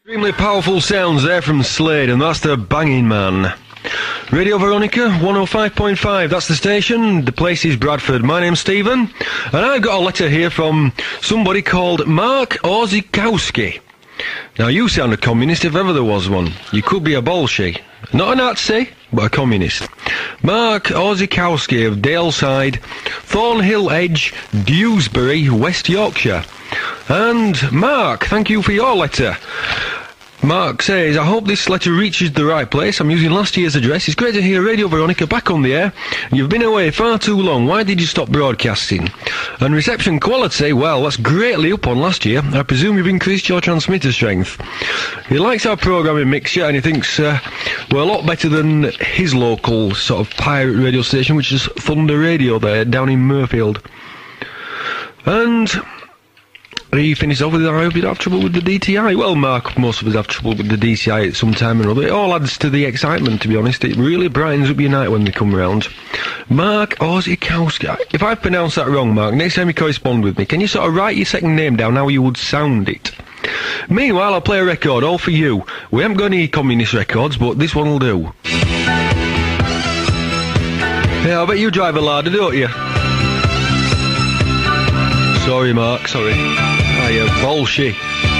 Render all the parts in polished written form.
Extremely powerful sounds there from Slade, and that's the Banging Man. Radio Veronica 105.5, that's the station. The place is Bradford. My name's Stephen, and I've got a letter here from somebody called Mark Orzechowski. Now, you sound a communist if ever there was one. You could be a Bolshevik. Not a Nazi, but a communist. Mark Orzechowski of Daleside, Thornhill Edge, Dewsbury, West Yorkshire. And Mark, thank you for your letter. Mark says, I hope this letter reaches the right place. I'm using last year's address. It's great to hear Radio Veronica back on the air. You've been away far too long. Why did you stop broadcasting? And reception quality, well, that's greatly up on last year. I presume you've increased your transmitter strength. He likes our programming mixture, and he thinks we're a lot better than his local sort of pirate radio station, which is Thunder Radio there, down in Murfield. And he finishes off with, I hope you don't have trouble with the DTI. Well, Mark, most of us have trouble with the DTI at some time or another. It all adds to the excitement, to be honest. It really brightens up your night when they come round. Mark Orzechowski. If I pronounce that wrong, Mark, next time you correspond with me, can you sort of write your second name down how you would sound it? Meanwhile, I'll play a record, all for you. We haven't got any communist records, but this one will do. Yeah, I bet you drive a Lada, don't you? Sorry, Mark, sorry. Hiya, Bolshevik.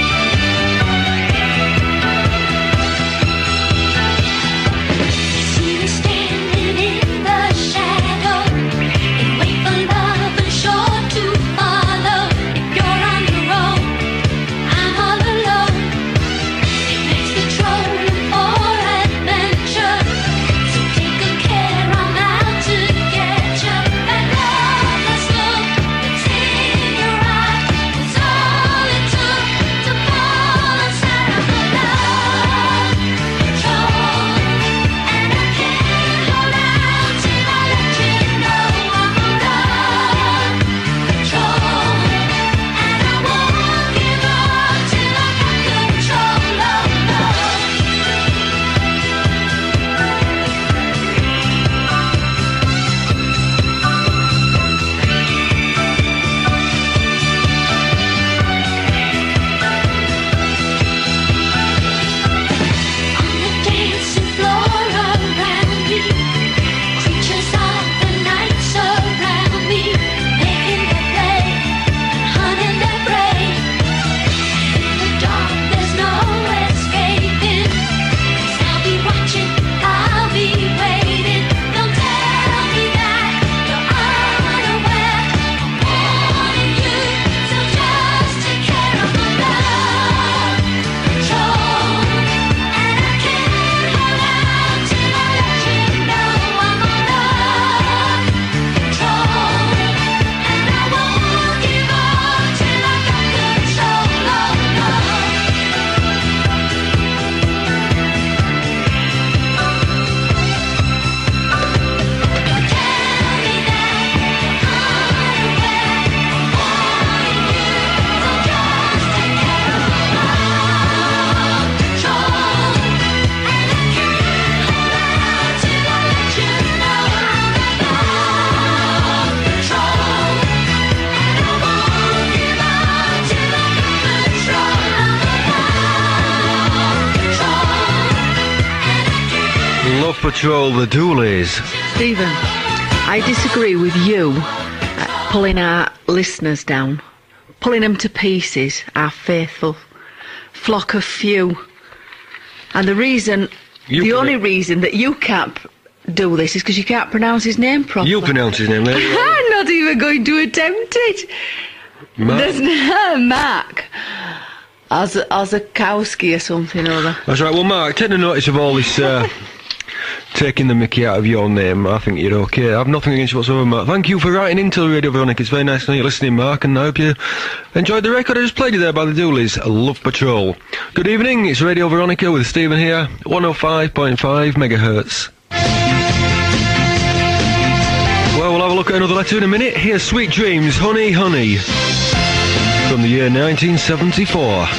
Patrol, the Doolies. Stephen, I disagree with you pulling our listeners down, pulling them to pieces, our faithful flock of few. And the only reason that you can't do this is because you can't pronounce his name properly. You pronounce his name, there you are. I'm not even going to attempt it. Mark. There's no Mark. Orzechowski or something or other. That's right. Well, Mark, take the notice of all this taking the mickey out of your name. I think you're okay. I have nothing against you whatsoever, Mark. Thank you for writing into Radio Veronica. It's very nice to know you're listening, Mark, and I hope you enjoyed the record I just played you there by the Doolies, Love Patrol. Good evening, it's Radio Veronica with Stephen here, 105.5 megahertz. Well, we'll have a look at another letter in a minute. Here's Sweet Dreams, Honey, Honey, from the year 1974.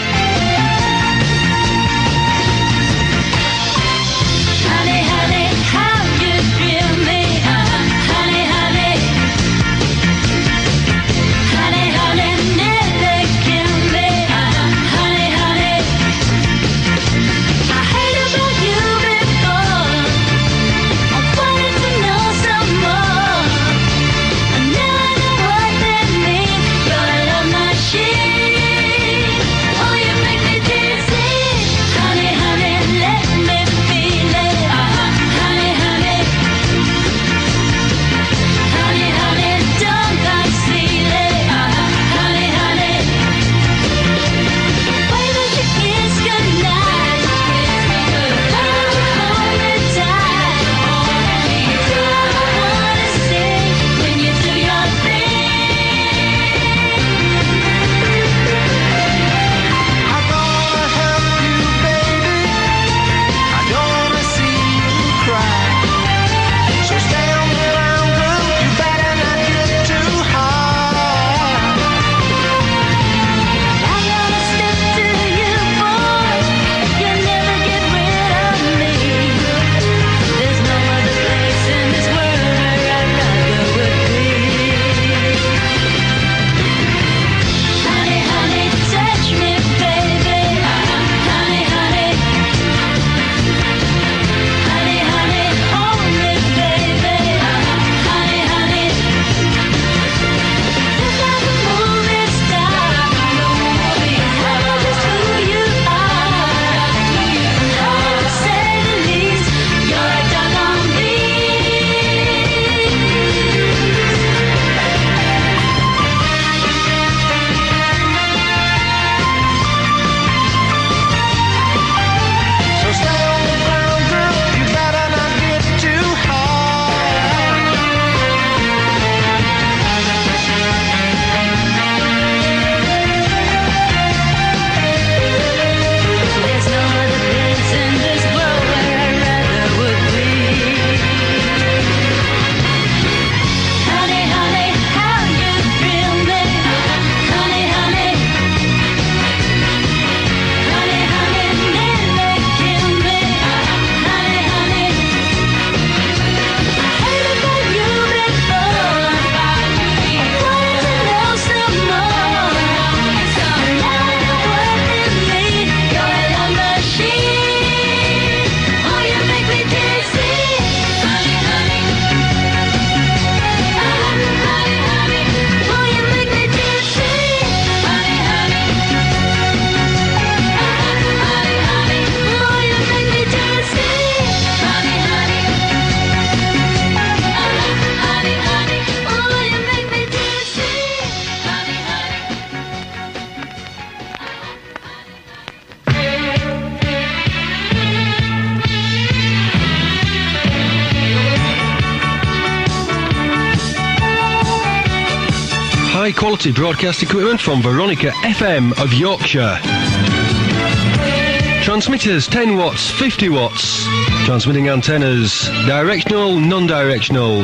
high-quality broadcast equipment from Veronica FM of Yorkshire. Transmitters 10 watts, 50 watts. Transmitting antennas, directional, non-directional.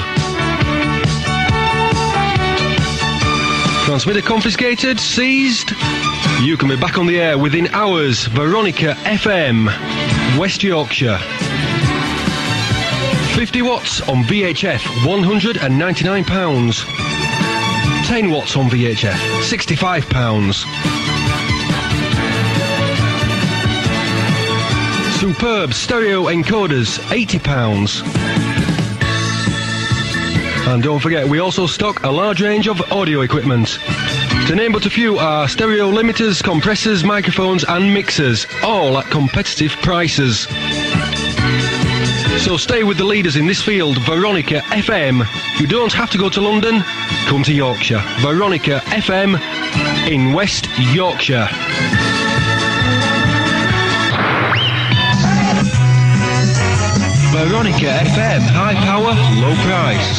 Transmitter confiscated, seized. You can be back on the air within hours. Veronica FM, West Yorkshire. 50 watts on VHF, £199. 10 watts on VHF, £65. Superb stereo encoders, £80. And don't forget, we also stock a large range of audio equipment. To name but a few are stereo limiters, compressors, microphones and mixers, all at competitive prices. So stay with the leaders in this field, Veronica FM. You don't have to go to London, come to Yorkshire. Veronica FM in West Yorkshire. Veronica FM, high power, low price.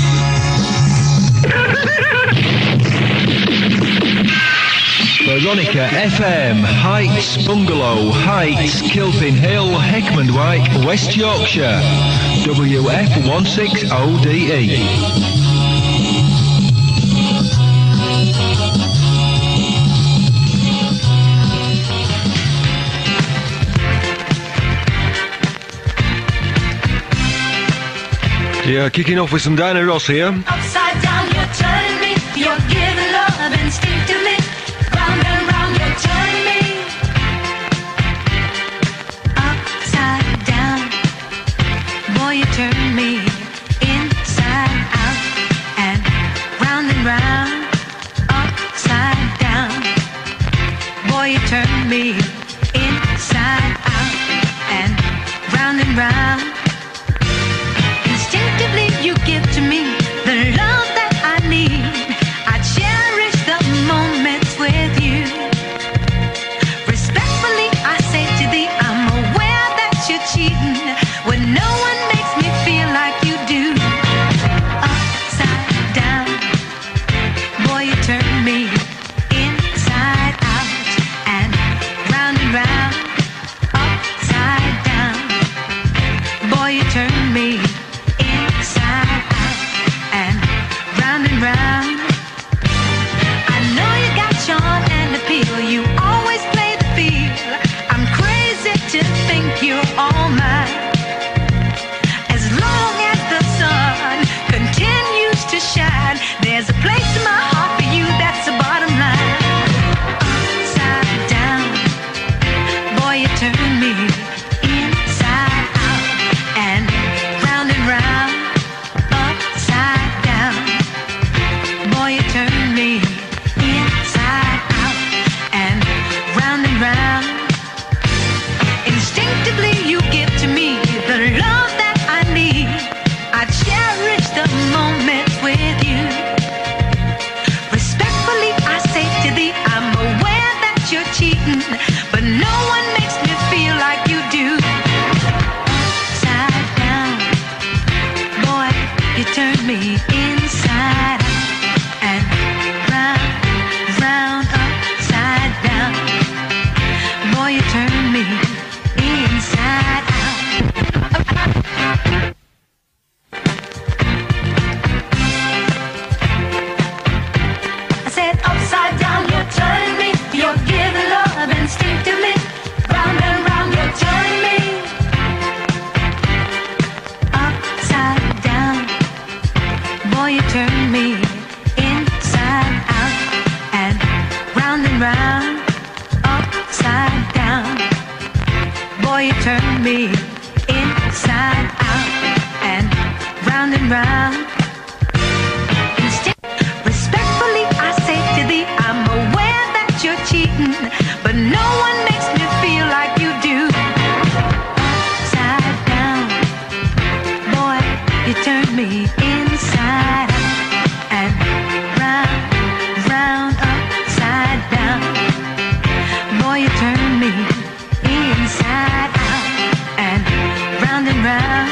Veronica FM, Heights Bungalow, Heights, Kilpin Hill, Heckmondwike, West Yorkshire, WF160DE. Yeah, kicking off with some Diana Ross here. Upside down, you're turning me. You're giving love instinctively. Round and round, you're turning me. Upside down, boy, you turn me inside out and round, upside down, boy, you turn me inside out and round. Instinctively, you give to me the love that I need. I cherish the moments with you. Respectfully, I say to thee, I'm aware that you're cheating when no one makes me feel like you do. Upside down, boy, you turn me inside out and round. Upside down, boy, you turn me inside out and round. I know you got charm and appeal. You always play the field. I'm crazy to think you're all mine. As long as the sun continues to shine, there's a place in my heart for you. That's the bottom line. Upside down, boy, you turn me inside out and round. Upside down, boy, you turn me inside out and round. Instinctively, you give to me the love that I need. I cherish the moments with you. Respectfully, I say to thee, I'm aware that you're cheating, but no one makes me feel like you do. Upside down, boy, you turn me inside out and round, upside down. Boy, you turn me inside out. I said upside down, you're turning me. You're giving love instinctively. Round and round, you're turning me. Upside down, boy, you turn me inside out and round. Upside down, boy, you turn me inside out and round. Respectfully, I say to thee, I'm aware that you're cheating, but no one makes me feel like you do. Upside down, boy, you turn me inside out and round, upside down. Boy, you turn me inside out and round,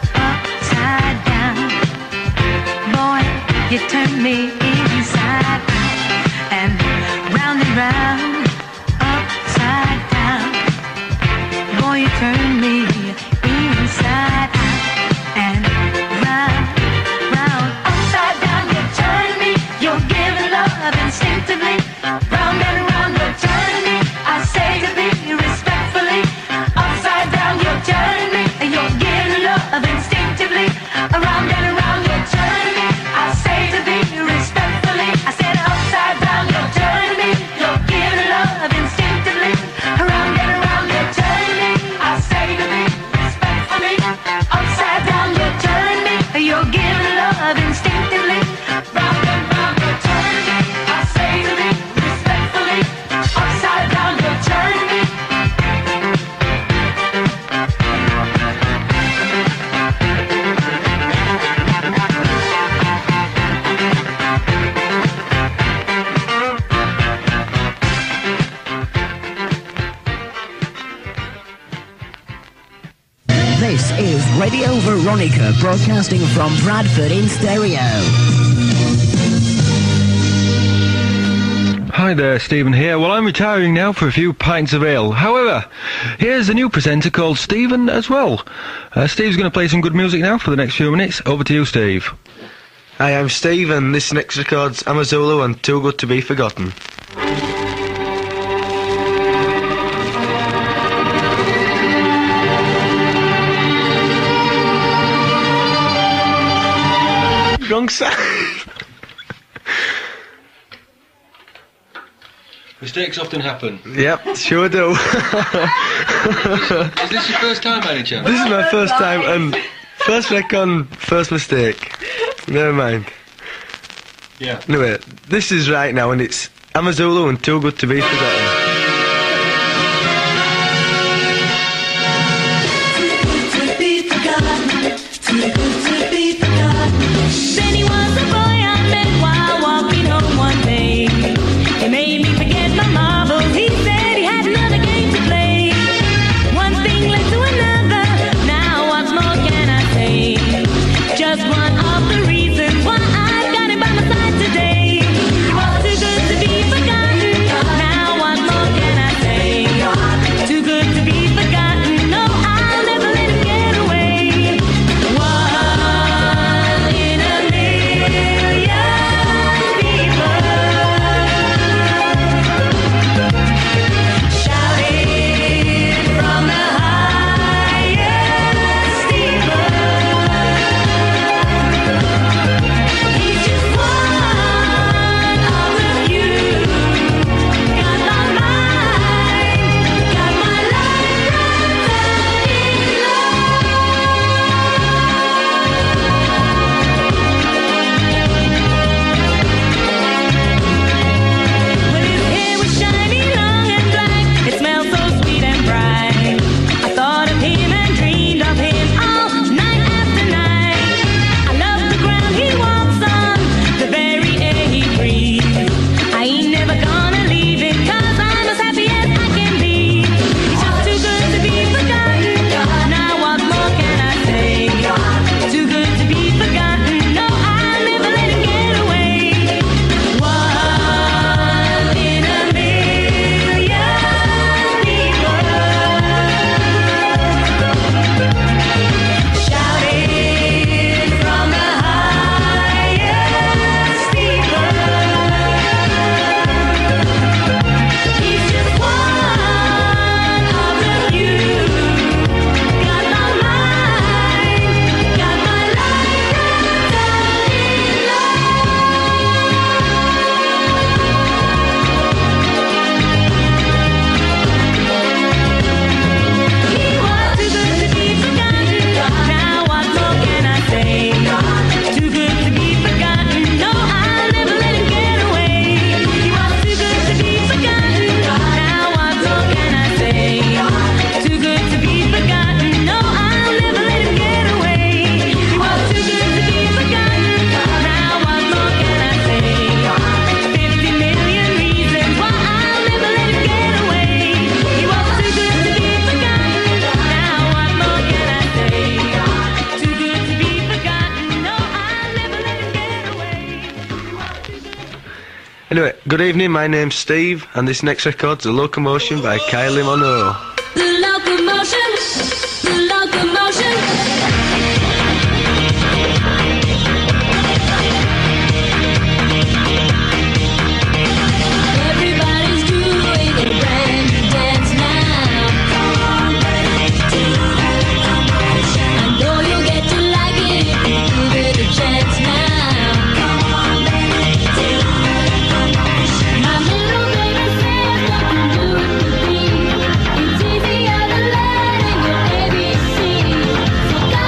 upside down. Boy, you turn me inside out. This is Radio Veronica, broadcasting from Bradford in stereo. Hi there, Stephen here. Well, I'm retiring now for a few pints of ale. However, here's a new presenter called Stephen as well. Steve's going to play some good music now for the next few minutes. Over to you, Steve. Hi, I'm Steve, and this next record's Amazulu and Too Good to Be Forgotten. Wrong side. Mistakes often happen. Yep, sure do. Is this your first time, by any chance? This is my first time, and first reckon, first mistake. Never mind. Yeah. Anyway, this is right now, and it's Amazulu and Too Good to Be Forgotten. Then he was a boy I met while walking home one day. He made me forget my marbles. He said he had another game to play. One thing led to another. Now what more can I say? Just one of the reasons why I got him by my side today. He was too good to be forgotten. Now what more can I say? Too good to be forgotten. No, I'll never let him get away. One in a million people shouting from the highest steeple. He's just one of the few. Got my mind, got my life wrapped in Well, his hair was shiny, long and black. It smelled so sweet and bright. I thought of him and dreamed of him all night after night. I love the ground he walks on, the very air he breathes. I ain't never gonna leave him, 'cause I'm as happy as I can be. He's just too good to be forgotten. Now what more can I say? Too good to be forgotten. No, I'll never let him get away. One in a million people shouting from the highest steeple. He's just one of the few. Got my mind, got my life wrapped up in He was too good to be forgotten. Now what more can I say? Too good to be forgotten. No, I'll never let him get away. He was too good to be forgotten. Now what more can I say? Too good to be forgotten. No, I'll never let him get away. He was too good to be forgotten. Now what more can I say? 50 million reasons why I'll never let him get away. He was too good to be forgotten. Now what more can I say? Too good to be forgotten. No, I'll never let him get away. Anyway, good evening, my name's Steve, and this next record's The Locomotion by Kylie Minogue. The locomotion, the locomotion. Everybody's doing a brand new dance now. I know you'll get to like it if you give it a chance now. My little baby says what you do it to me. It's easier than learning your ABC.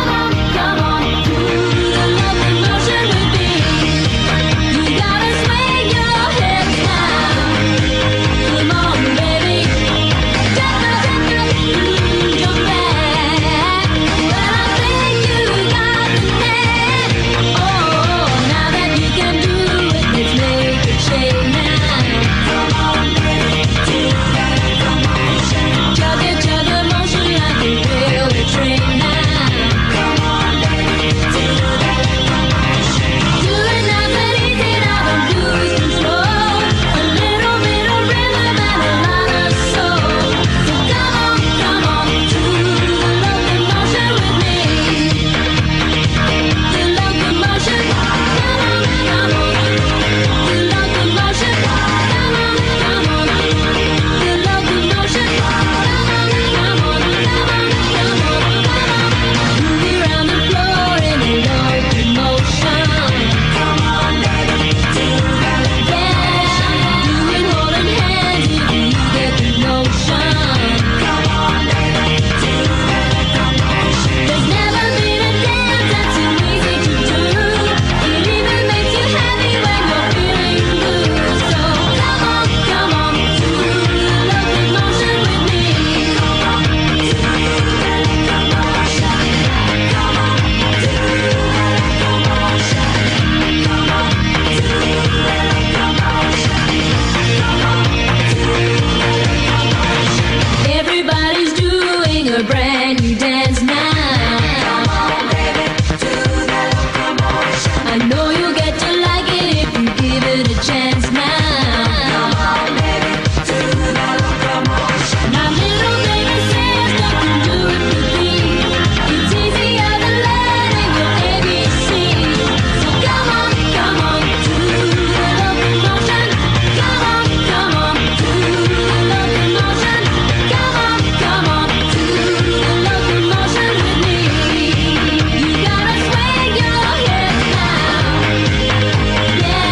a brand new dance now. Come on, baby, to the locomotion. I know you'll get to like it if you give it a chance now. Come on, baby, to the locomotion. Now little baby says don't you do it for me. It's easier than learning your ABC. So come on, to the locomotion. Come on, to the locomotion. Come on, to the locomotion with me. You gotta swing your hips now. Yeah.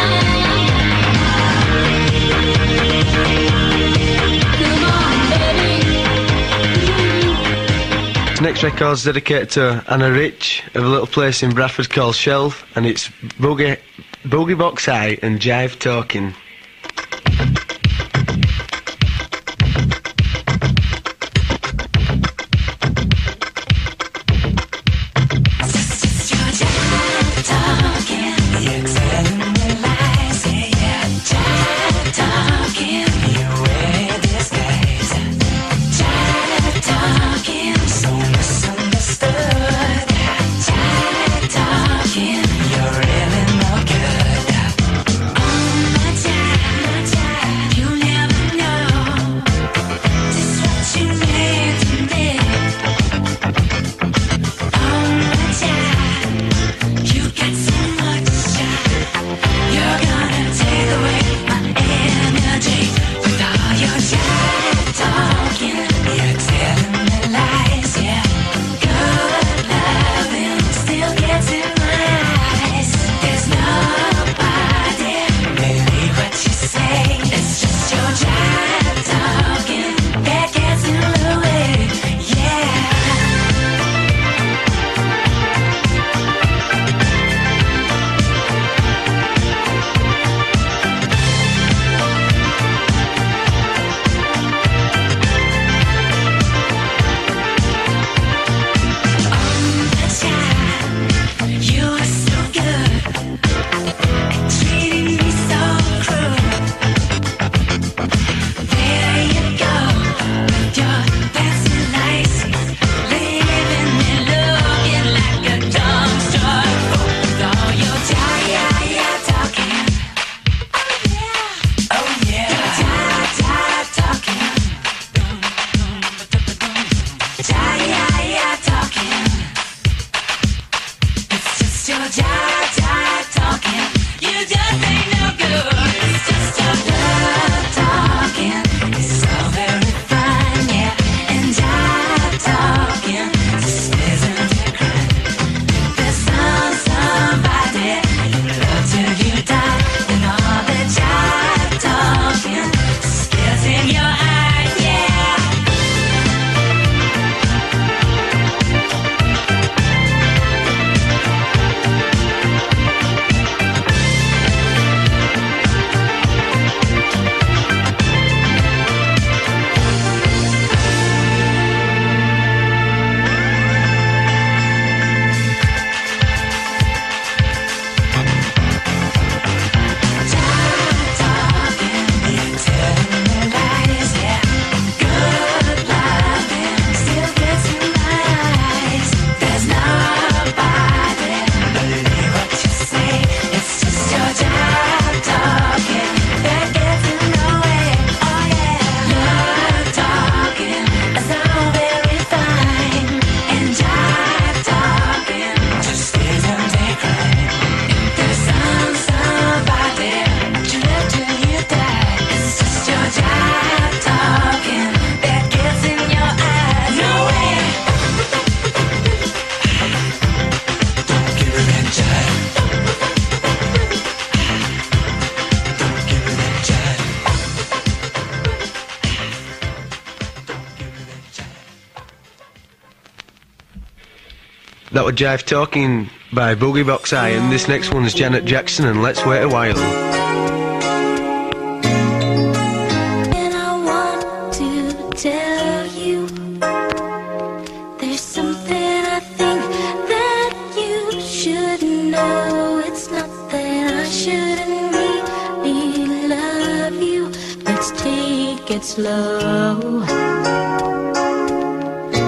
Come on, baby. Next record's dedicated to Anna Rich of a little place in Bradford called Shelf, and it's Boogie Box High and Jive Talking. That was Jive Talking by Boogie Box High, and this next one's Janet Jackson and Let's Wait a While. And I want to tell you, there's something I think that you should know. It's not that I shouldn't really love you. Let's take it slow.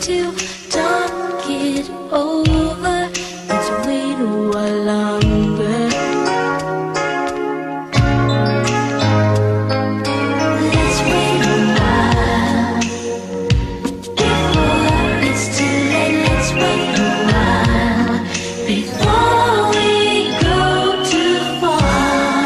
to talk it over. Let's wait a while longer. Let's wait a while before it's too late. Let's wait a while before we go too far.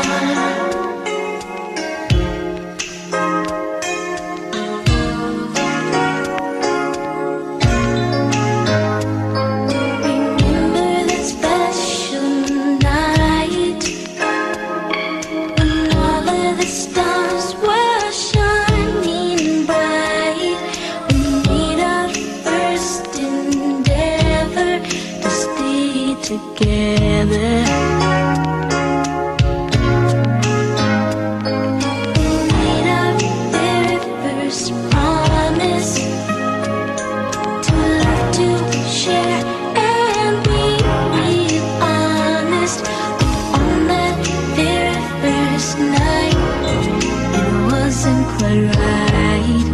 Remember that special night when all of the stars were shining bright. We made our first endeavor to stay together. We made our very first promise to love, to share, and be real honest. On that very first night, it wasn't quite right.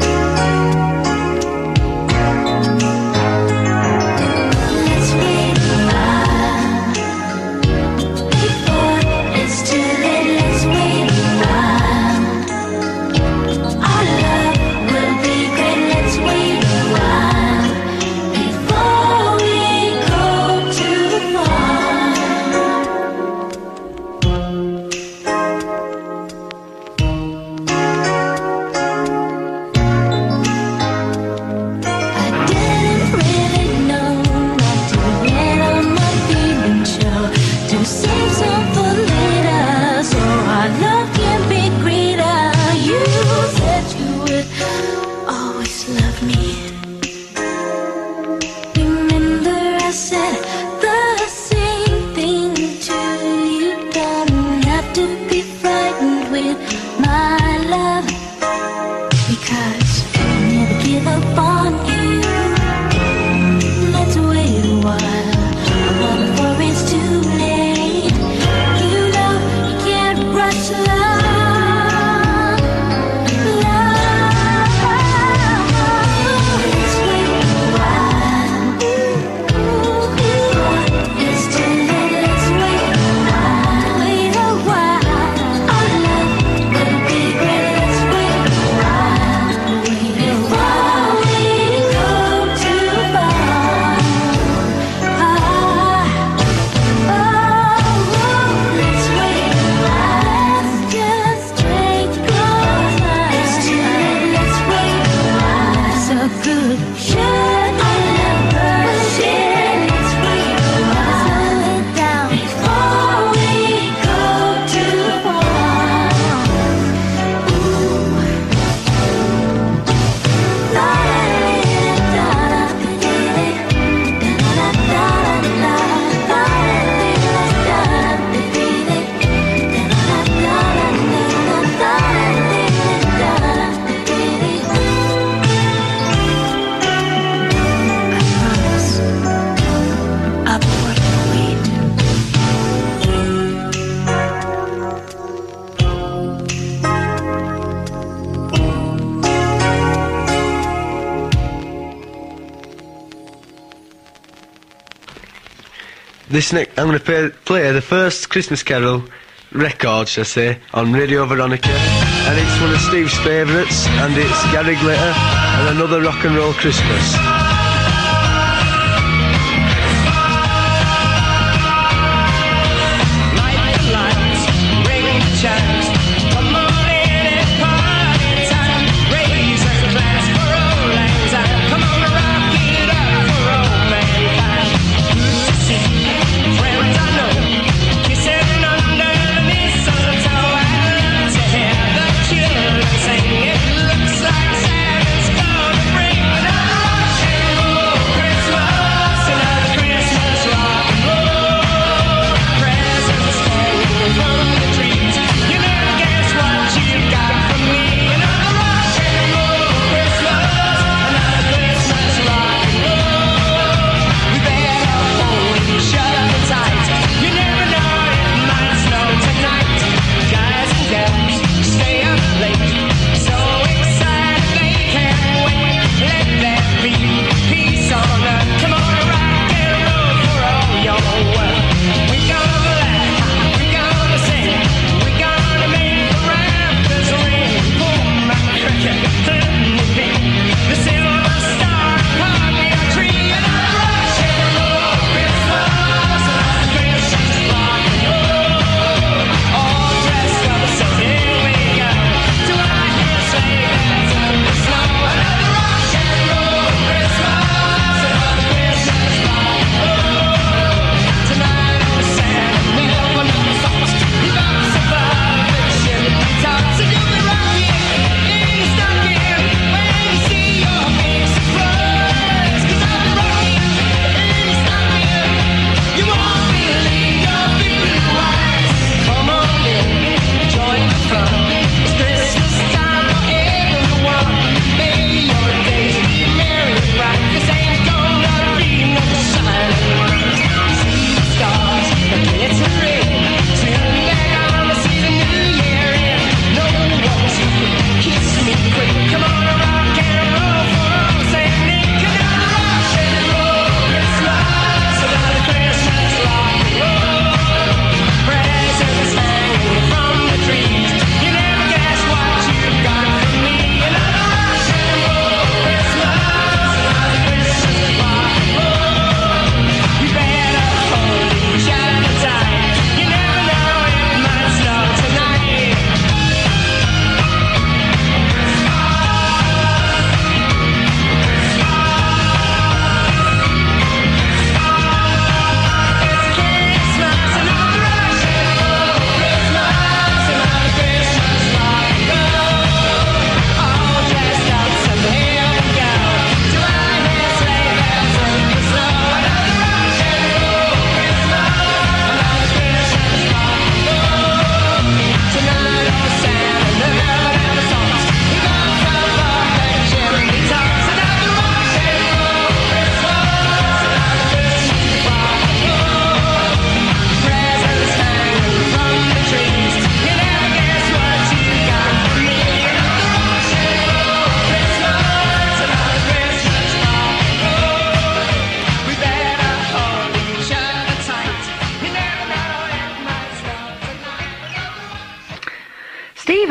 Let's wait a while before it's too late. Let's wait a while. Our love will be great. Let's wait a while before we go too far. I didn't really know not to let all my feelings show, to save some for later, so our love can be greater. You said you would always love me. Remember I said the same thing to you. Don't have to be frightened with my love, because I'll never give up on you. Let's wait a while before it's too late. You know you can't rush love. Let's wait a while before it's too late. Let's wait a while. Wait a while. Our love will be great. Let's wait a while before we go too far. Let's wait a while. Just take your time. It's too late. Let's wait a while. So good. Should I never share? Let's wait a while. Slow it down before we go too far. I promise I'll wait. This next, I'm going to play the first Christmas Carol record, shall I say, on Radio Veronica, and it's one of Steve's favourites, and it's Gary Glitter and Another Rock and Roll Christmas. Light the lights, ring the chimes. Come on in and party time. Raise a glass for old lang syne. Come on, rock it up for old mankind. Good to see friends I know kissing under the mistletoe. I love to hear the children sing. It looks like Santa's gonna bring another rock and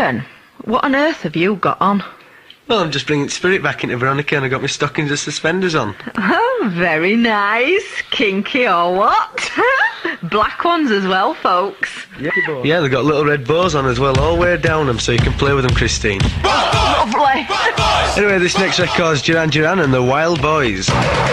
Stephen, what on earth have you got on? Well, I'm just bringing spirit back into Veronica, and I got my stockings and suspenders on. Oh, very nice. Kinky or what? Black ones as well, folks. Yeah, they've got little red bows on as well, all the way down them, so you can play with them, Christine. Lovely. Anyway, this next record's Duran Duran and the Wild Boys.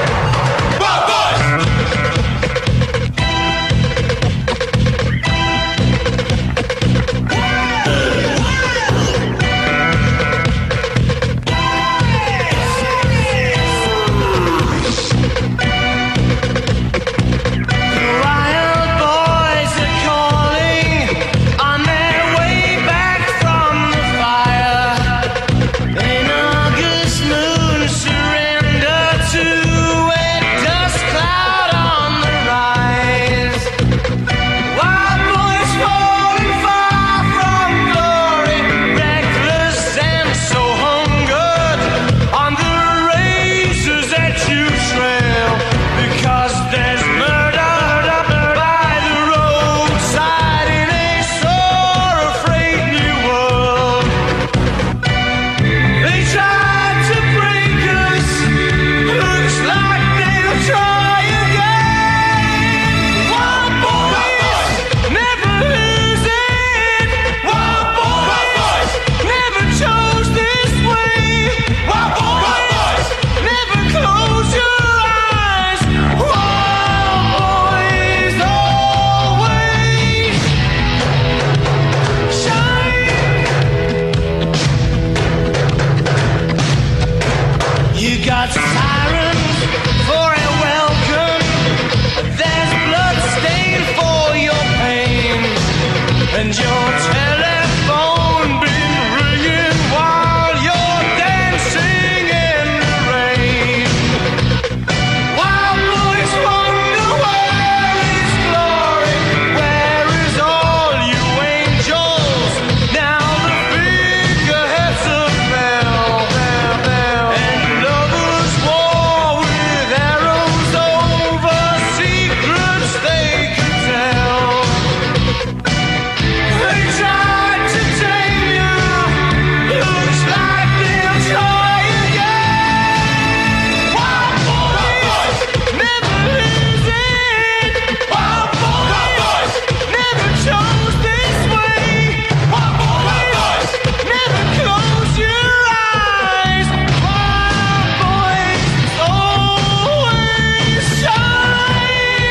Wild boys are calling on their way back from the fire. An August moon surrender to a dust cloud on the rise. Wild boys falling far from glory, reckless and so hungered on the razors that you trail, because there's murder by the roadside in a sore afraid new world. They tried to break us, looks like they'll try again. Wild boys never lose it. Wild boys never chose this way. Wild boys never close your eyes. Wild boys always shine. You got sirens for a welcome. There's blood stain for your pain, and your telephone been ringing while you're dancing in the rain. Wild boys wonder where is glory, where is all you angels? Now the figureheads have fell, and lovers war with arrows over secrets they could tell. They tried to tame you, looks like they'll try again. Wild boys never lose it. Wild boys never chose this way. Wild boys never close your eyes. Wild boys always shine.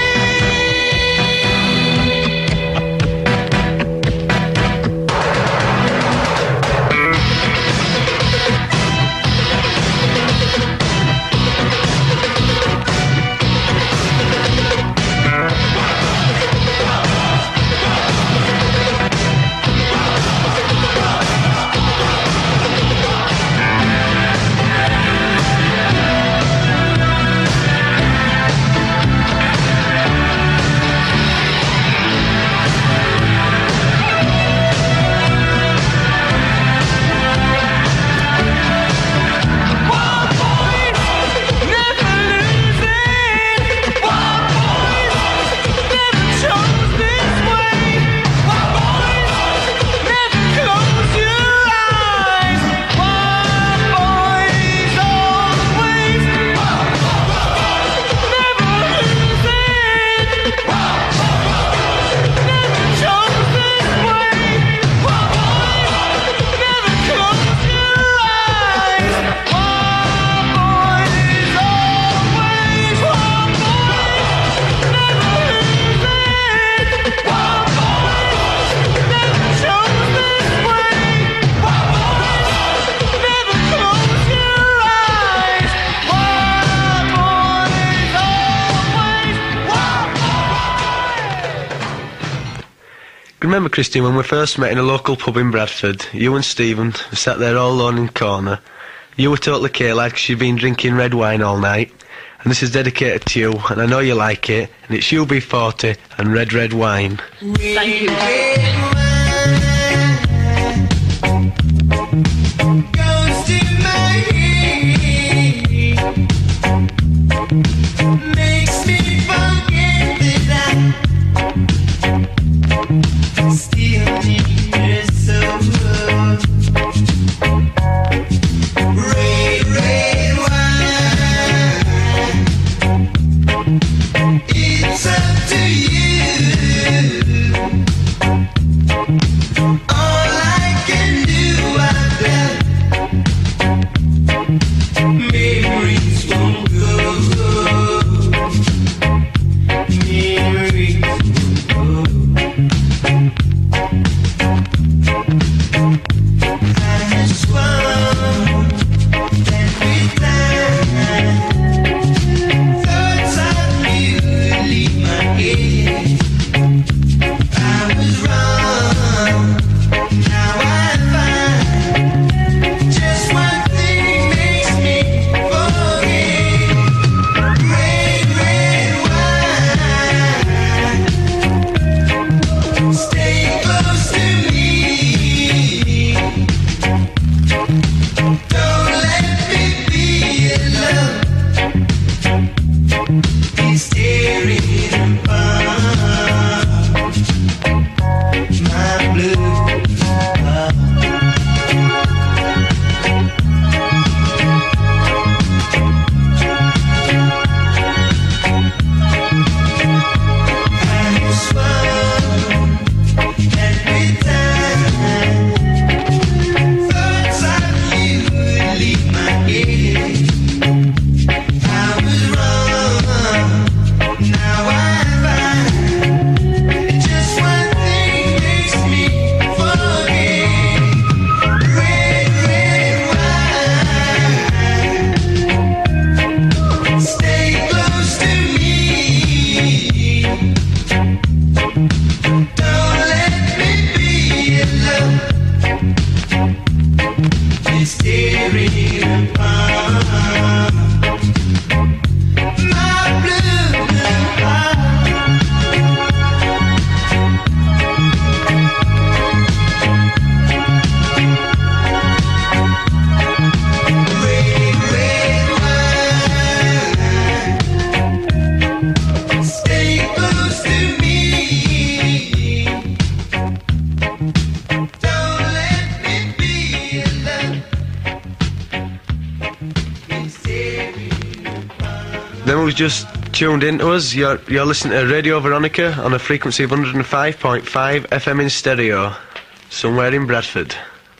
Wild boys never lose it. Wild boys never chose this way. Wild boys never close your eyes. Wild boys always. Wild boys never lose it. Wild boys never chose this way. Wild boys never close your eyes. Wild boys always. Wild boys never lose it. Wild boys never chose this way. Wild boys never close your eyes. Wild boys always. Wild boys. Remember, Christine, when we first met in a local pub in Bradford, you and Stephen were sat there all alone in the corner. You were totally K-lad because you'd been drinking red wine all night. And this is dedicated to you, and I know you like it. And it's UB40 and Red Red Wine. Thank you. Goes in my head, makes me forget that I still need you so much. who's just tuned in to us, you're listening to Radio Veronica on a frequency of 105.5 FM in stereo, somewhere in Bradford.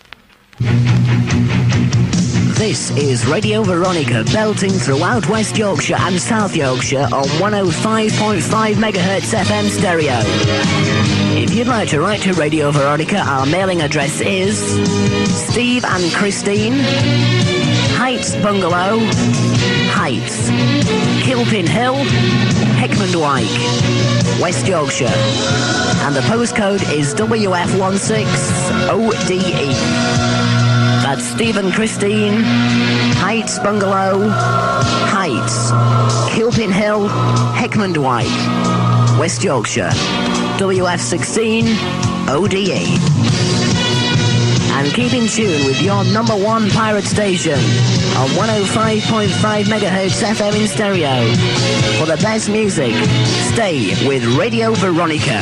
This is Radio Veronica, belting throughout West Yorkshire and South Yorkshire on 105.5 MHz FM stereo. If you'd like to write to Radio Veronica, our mailing address is Steve and Christine, Heights Bungalow, Heights, Kilpin Hill, Heckmondwike, West Yorkshire. And the postcode is WF16ODE. That's Steve and Christine, Heights Bungalow, Heights, Kilpin Hill, Heckmondwike, West Yorkshire, WF16 ODE. And keep in tune with your number one pirate station on 105.5 MHz FM in stereo. For the best music, stay with Radio Veronica.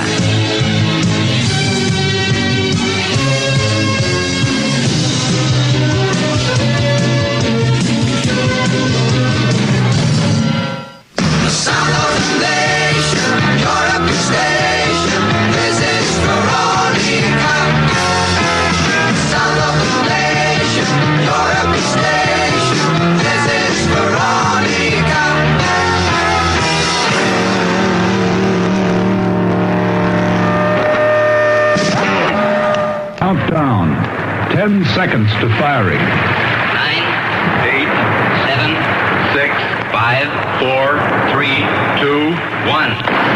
Countdown. 10 seconds to firing. 9, 8, 7, 6, 5, 4, 3, 2, 1.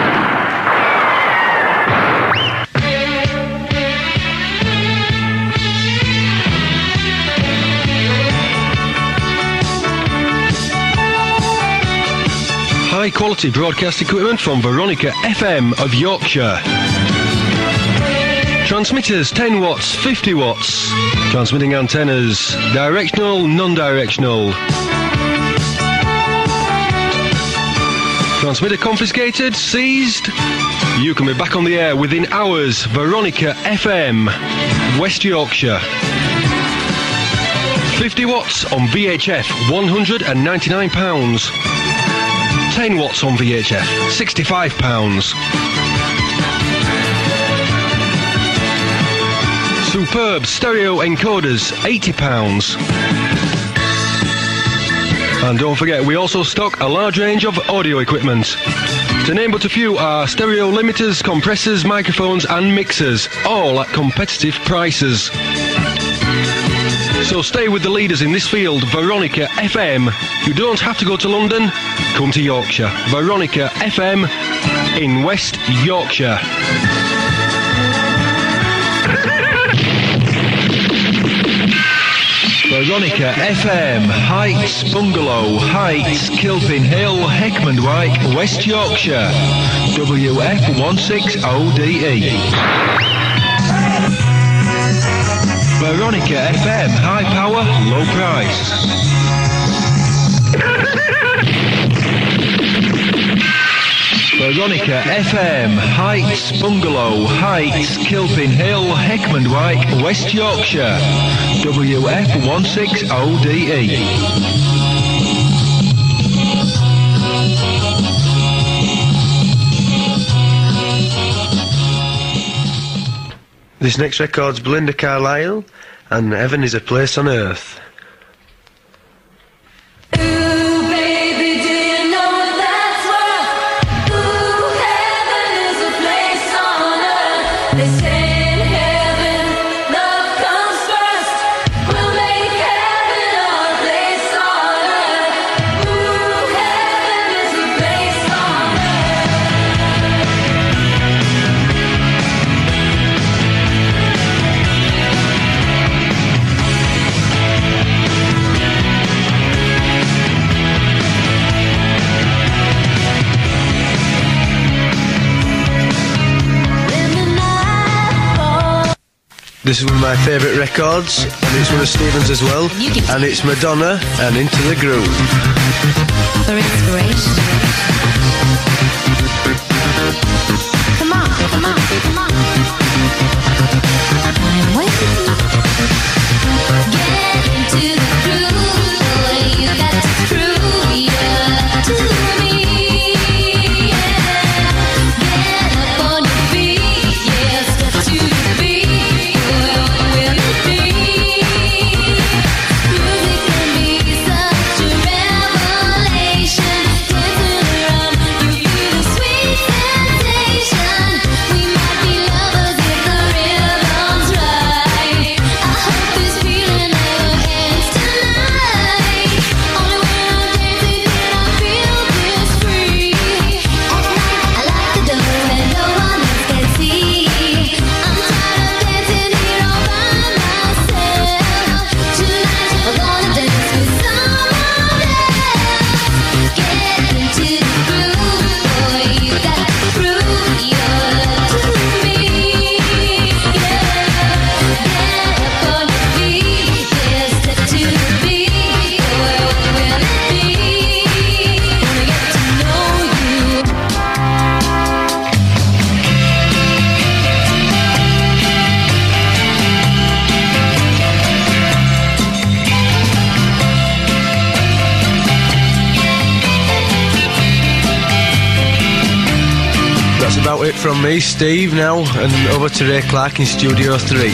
High quality broadcast equipment from Veronica FM of Yorkshire. Transmitters 10 watts, 50 watts. Transmitting antennas, directional, non-directional. Transmitter confiscated, seized. You can be back on the air within hours. Veronica FM, West Yorkshire. 50 watts on VHF, £199. 10 watts on VHF, £65. Superb stereo encoders, £80. And don't forget, we also stock a large range of audio equipment. To name but a few are stereo limiters, compressors, microphones and mixers, all at competitive prices. So stay with the leaders in this field, Veronica FM. You don't have to go to London, come to Yorkshire. Veronica FM in West Yorkshire. Veronica FM, Heights Bungalow, Heights, Kilpin Hill, Heckmondwike, West Yorkshire, WF16ODE. Veronica FM, high power, low price. Veronica FM, Heights Bungalow, Heights, Kilpin Hill, Heckmondwike, West Yorkshire, WF16ODE. This next record's Belinda Carlisle, and Heaven is a Place on Earth. This is one of my favourite records, and it's one of Stephen's as well, and it's Madonna and Into the Groove. For inspiration. Come on, come on, come on. I'm waiting. Get into the groove. You got to prove you to me. about it from me, Steve, now, and over to Ray Clark in Studio 3.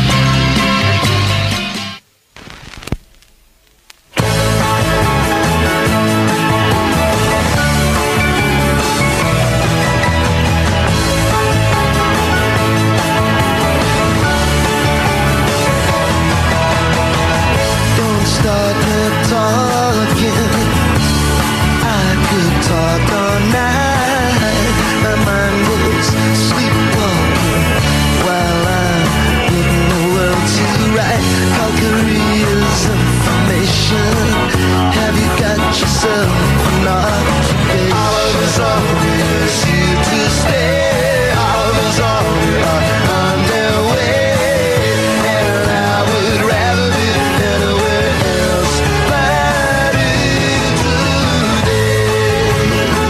Don't start me talking. I could talk all night. My mind goes sleepwalking while I'm putting the world to right. Calgary's information. Have you got yourself an occupation? All of us always here to stay. All of us always are on their way. And I would rather be anywhere else but here today.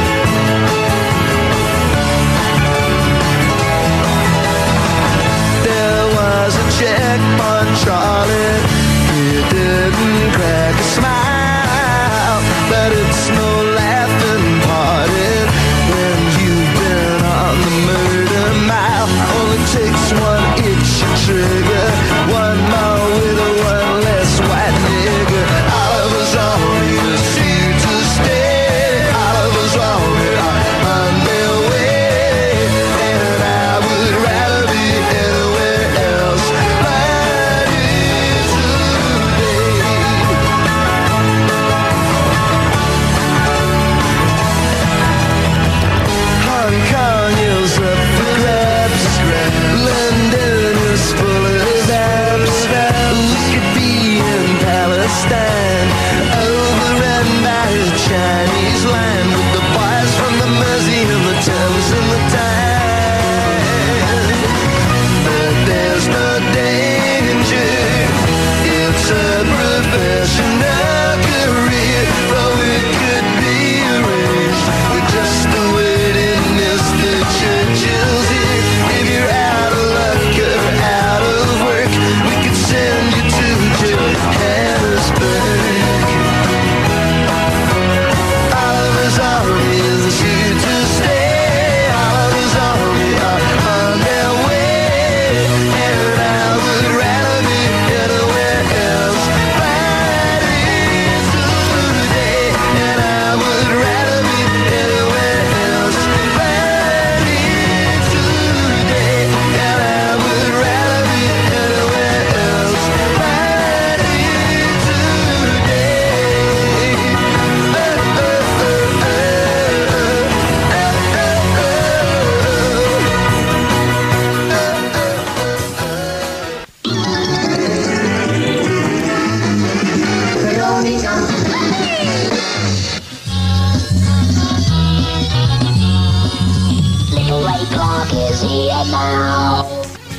There was a checkpoint Charlie. He didn't crack a smile, but it's no laughing party when you've been on the murder mile. Only takes one itch to trigger, one more with a one less white nigger. All of us always here to stay. All of us always are on their way, and I would rather be anywhere else but here today. Hong Kong is up for grabs. London is full of zaps. We could be in Palestine, overrun by a Chinese line with the boys from the Mersey and the Thames and the Tyne. But there's no danger. It's a professional career, though it could be arranged with just a waiting list. The Churchill's here. If you're out of luck or out of work, we could send you to Johannesburg. All of us always here to stay. All of us always are on their way, and I would rather be anywhere else but here today. And I would rather be anywhere else but here today. And I would rather be anywhere else but here Little Ray Clark is here now.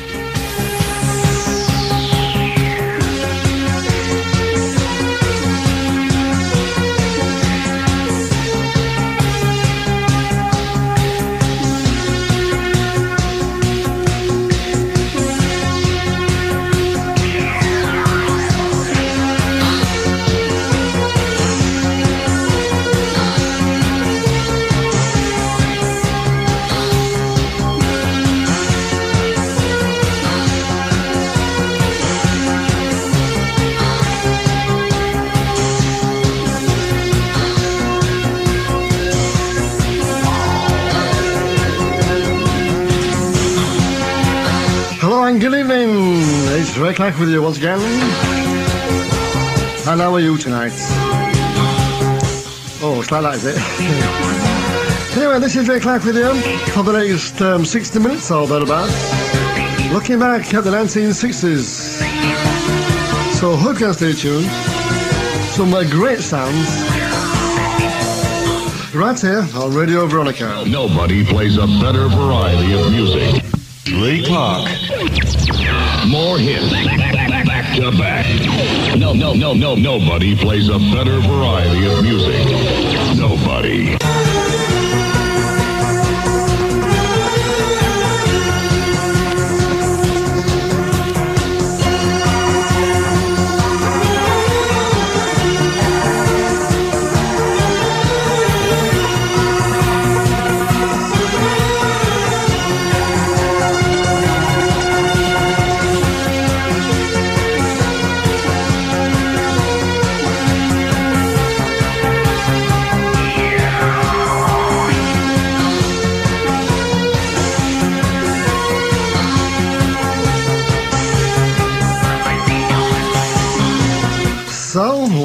Hello and good evening. It's Ray Clark with you once again. And how are you tonight? Oh, it's like that, is it? Anyway, this is Ray Clark with you for the next 60 minutes or thereabouts. Looking back at the 1960s. So hope you can stay tuned. Some great sounds. Right here on Radio Veronica. Nobody plays a better variety of music. Lee Clark. More hits. Back to back. Nobody plays a better variety of music. Nobody.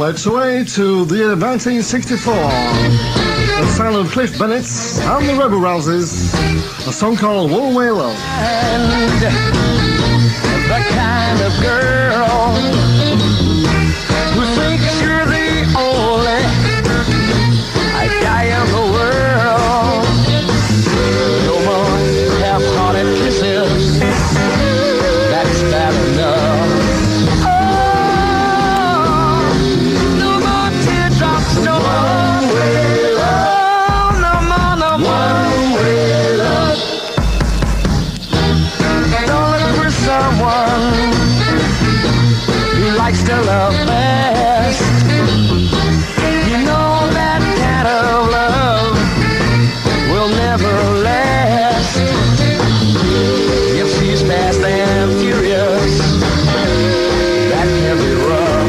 let's away to the year 1964. The sound of Cliff Bennett and the Rebel Rouses, a song called One Way Love. And the kind of girl who thinks you're the only guy in the world. No more half-hearted kisses, that's bad enough. Oh, no more teardrops, no one-way love. No more, no more one-way love. Don't look for someone who likes to love best. You know that kind of love will never last. If she's fast and furious, that can be rough.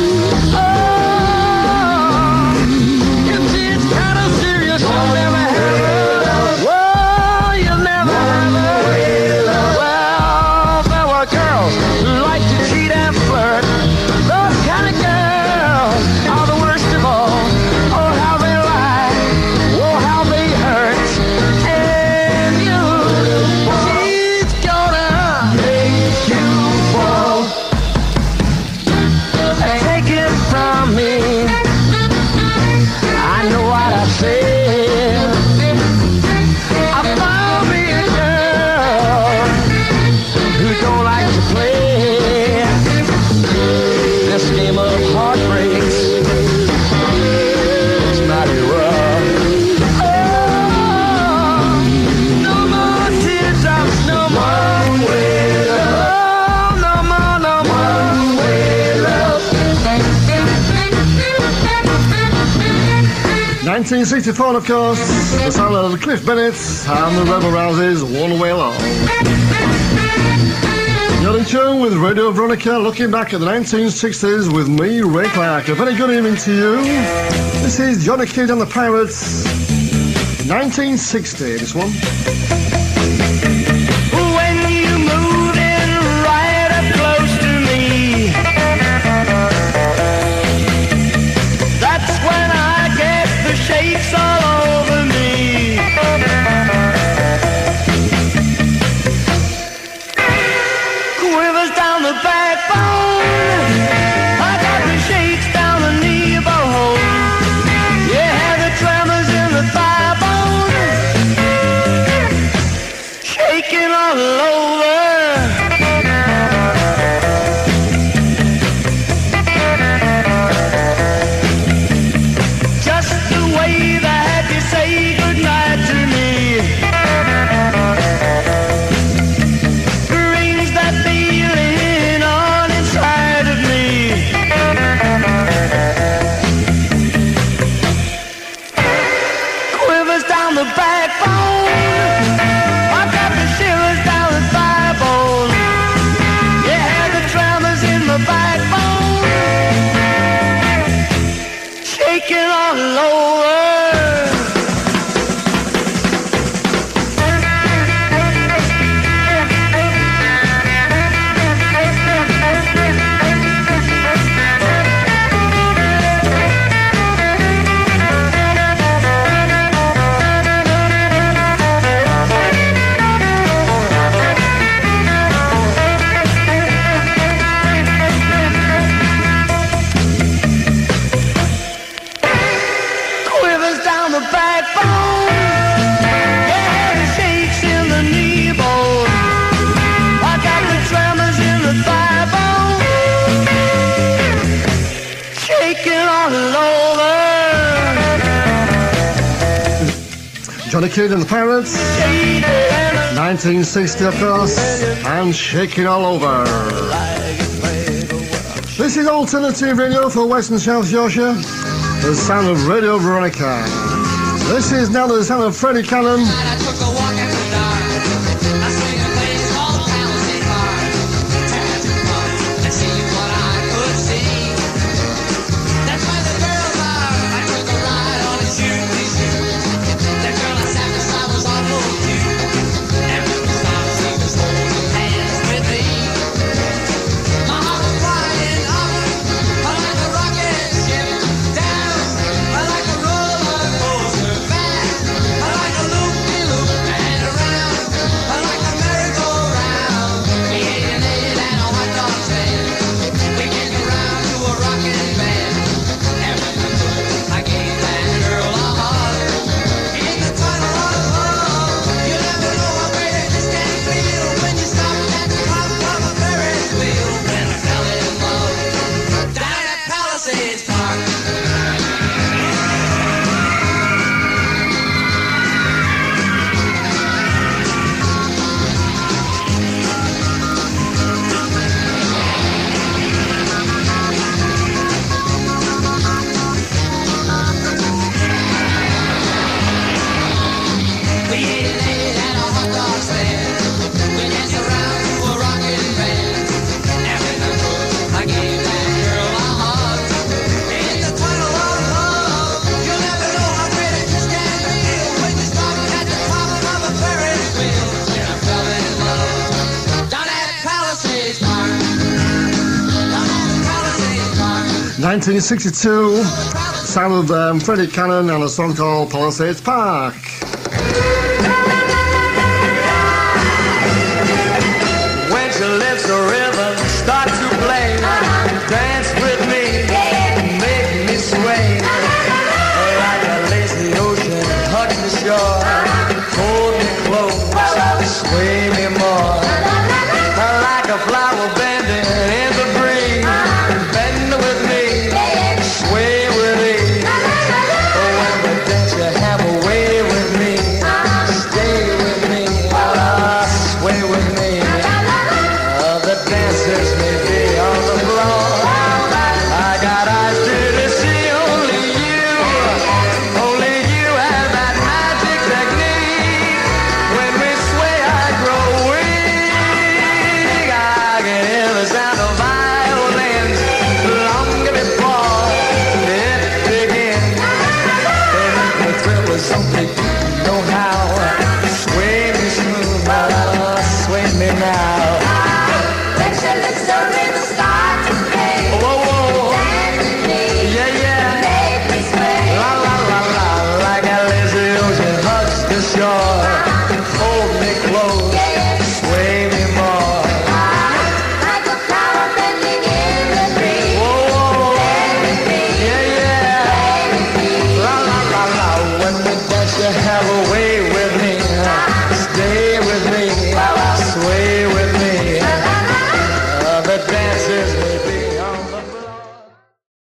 Oh, if she's kind of serious, you'll never have her. Whoa, you'll never have her. Well, there were girls who like to cheat and flirt. Those kind of girls are the worst of all. Oh, how they lie. Oh, how they hurt. And you, she's gonna make you fall. Take it from me, I know what I said. I found me a girl who don't like to play this game of heartbreaks. It's mighty rough. Oh, no more teardrops, no more one-way love. No more, no more one-way love. 1964, of course, the sound of the Cliff Bennett and the Rebel Rouses, One Way Love. You're in tune with Radio Veronica, looking back at the 1960s with me, Ray Clark. A very good evening to you. This is Johnny Kidd and the Pirates, 1960, this one. When you moved in right up close to me, that's when I get the shakes all over me. Quivers down the backbone, I got the shakes down the knee bone. Yeah, the tremors in the thigh bone, shaking all over. Just the way that you say goodnight to me brings that feeling on inside of me. Quivers down the backbone, I got the shivers down the thigh bone. Yeah, the tremors in the backbone, shaking all over. Quivers down the backbone, yeah, the shakes in the knee bone. I got the tremors in the thigh bone, shaking all over. Johnny Kidd and the Pirates, 1960, of course, and Shaking All Over. This is Alternative Radio for West and South Yorkshire, the sound of Radio Veronica. This is now the sound of Freddie Cannon. My heart was flying up, but like a rocket. Palisades Park. 1962, sound of Freddie Cannon and a song called Palisades Park. When she lets the rhythm start to play, dance with me, make me sway. Like a lazy ocean, hug the shore, hold me close, sway me more. Like a flower bending in the breeze, bend with me, sway with me. When we dance, you have a way with me, stay with me, sway with me. The dancers may be on the floor. I got eyes to see only you. Only you have that magic technique. When we sway, I grow weak. I can hear the sound of violins long before it begins. And the thrill was something you know how. Sway me smooth, sway me now. Have a way with